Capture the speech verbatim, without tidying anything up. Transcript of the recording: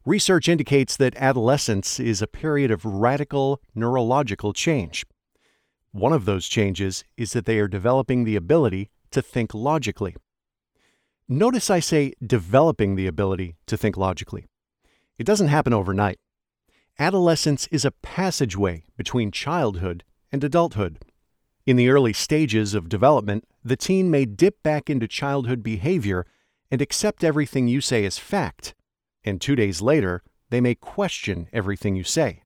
Research indicates that adolescence is a period of radical neurological change. One of those changes is that they are developing the ability to think logically. Notice I say developing the ability to think logically. It doesn't happen overnight. Adolescence is a passageway between childhood and adulthood. In the early stages of development, the teen may dip back into childhood behavior and accept everything you say as fact, and two days later, they may question everything you say.